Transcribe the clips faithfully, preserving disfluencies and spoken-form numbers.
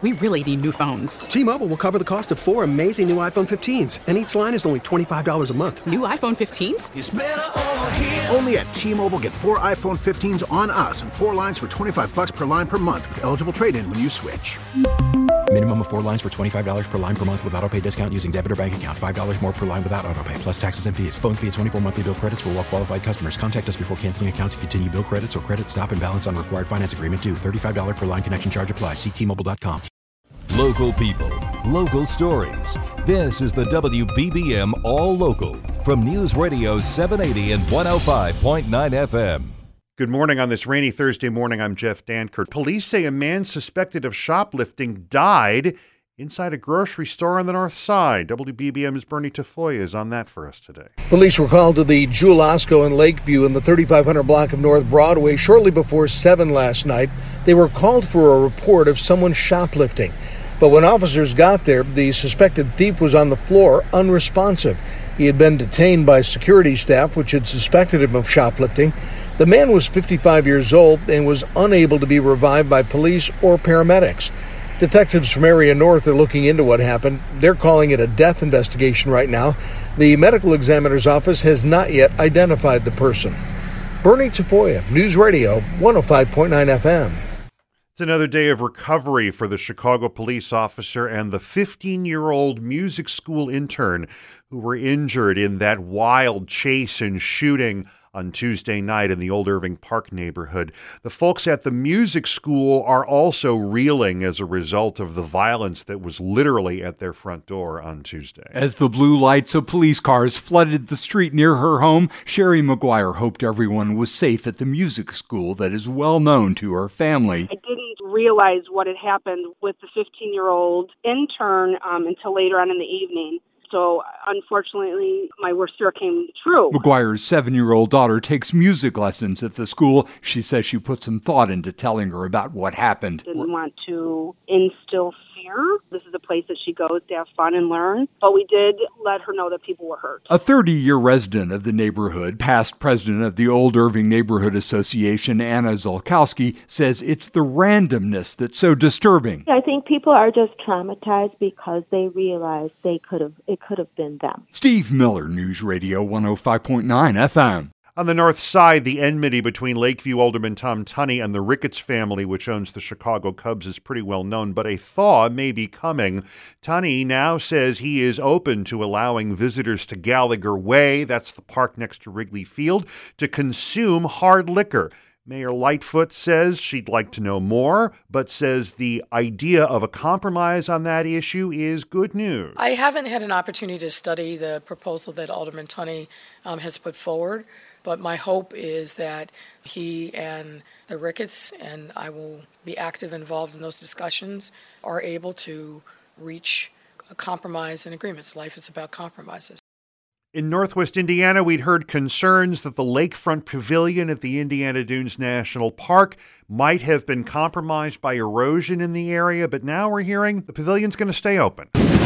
We really need new phones. T-Mobile will cover the cost of four amazing new iPhone fifteens, and each line is only twenty-five dollars a month. New iPhone fifteens? It's better over here. Only at T-Mobile, get four iPhone fifteens on us and four lines for twenty-five dollars per line per month with eligible trade-in when you switch. Minimum of four lines for twenty-five dollars per line per month with autopay discount using debit or bank account. five dollars more per line without autopay, plus taxes and fees. Phone fee at twenty-four monthly bill credits for well-qualified customers. Contact us before canceling account to continue bill credits or credit stop and balance on required finance agreement due. thirty-five dollars per line connection charge applies. See T Mobile dot com. Local people, local stories. This is the W B B M All Local from News Radio seven eighty and one oh five point nine F M. Good morning on this rainy Thursday morning. I'm Jeff Dankert. Police say a man suspected of shoplifting died inside a grocery store on the north side. W B B M's Bernie Tafoya is on that for us today. Police were called to the Jewel Osco in Lakeview in the thirty-five hundred block of North Broadway shortly before seven last night. They were called for a report of someone shoplifting. But when officers got there, the suspected thief was on the floor, unresponsive. He had been detained by security staff, which had suspected him of shoplifting. The man was fifty-five years old and was unable to be revived by police or paramedics. Detectives from Area North are looking into what happened. They're calling it a death investigation right now. The medical examiner's office has not yet identified the person. Bernie Tafoya, News Radio one oh five point nine F M. It's another day of recovery for the Chicago police officer and the fifteen-year-old music school intern who were injured in that wild chase and shooting on Tuesday night in the Old Irving Park neighborhood. The folks at the music school are also reeling as a result of the violence that was literally at their front door on Tuesday. As the blue lights of police cars flooded the street near her home, Sherry McGuire hoped everyone was safe at the music school that is well known to her family. I didn't realize what had happened with the fifteen-year-old intern um, until later on in the evening. So, unfortunately, my worst fear came true. McGuire's seven-year-old daughter takes music lessons at the school. She says she put some thought into telling her about what happened. Didn't want to instill fear. This is a place that she goes to have fun and learn. But we did let her know that people were hurt. A thirty-year resident of the neighborhood, past president of the Old Irving Neighborhood Association, Anna Zolkowski, says it's the randomness that's so disturbing. I think people are just traumatized because they realize they could have, it could have been them. Steve Miller, News Radio one oh five point nine F M. On the north side, the enmity between Lakeview Alderman Tom Tunney and the Ricketts family, which owns the Chicago Cubs, is pretty well known, but a thaw may be coming. Tunney now says he is open to allowing visitors to Gallagher Way, that's the park next to Wrigley Field, to consume hard liquor. Mayor Lightfoot says she'd like to know more, but says the idea of a compromise on that issue is good news. I haven't had an opportunity to study the proposal that Alderman Tunney um, has put forward, but my hope is that he and the Ricketts, and I will be active involved in those discussions, are able to reach a compromise and agreements. Life is about compromises. In Northwest Indiana, we'd heard concerns that the lakefront pavilion at the Indiana Dunes National Park might have been compromised by erosion in the area, but now we're hearing the pavilion's going to stay open.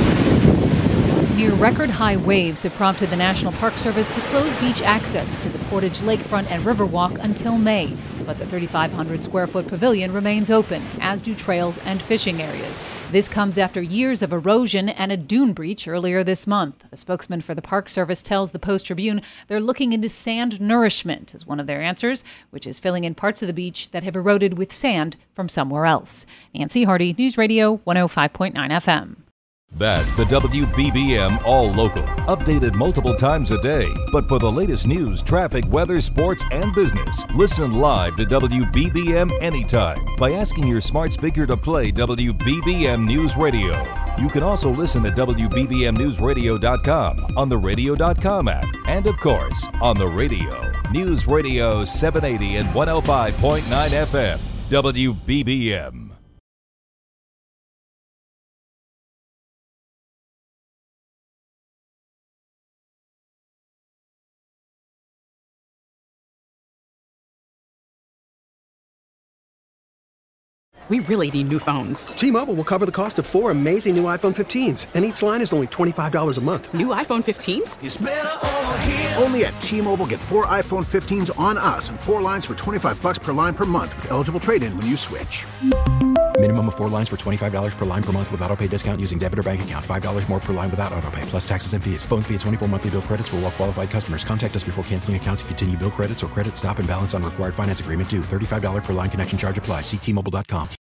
Near record-high waves have prompted the National Park Service to close beach access to the Portage Lakefront and Riverwalk until May. But the thirty-five hundred square foot pavilion remains open, as do trails and fishing areas. This comes after years of erosion and a dune breach earlier this month. A spokesman for the Park Service tells the Post-Tribune they're looking into sand nourishment as one of their answers, which is filling in parts of the beach that have eroded with sand from somewhere else. Nancy Hardy, News Radio one oh five point nine F M. That's the W B B M All Local, updated multiple times a day. But for the latest news, traffic, weather, sports, and business, listen live to W B B M anytime by asking your smart speaker to play W B B M News Radio. You can also listen at W B B M news radio dot com, on the radio dot com app, and of course, on the radio. News Radio seven eighty and one oh five point nine F M, W B B M. We really need new phones. T-Mobile will cover the cost of four amazing new iPhone fifteens, and each line is only twenty-five dollars a month. New iPhone fifteens? It's better over here. Only at T-Mobile, get four iPhone fifteens on us and four lines for twenty-five dollars per line per month with eligible trade-in when you switch. Minimum of four lines for twenty-five dollars per line per month with auto pay discount using debit or bank account. five dollars more per line without auto pay, plus taxes and fees. Phone fee at twenty-four monthly bill credits for well qualified customers. Contact us before canceling account to continue bill credits or credit stop and balance on required finance agreement due. thirty-five dollars per line connection charge applies. See T Mobile dot com.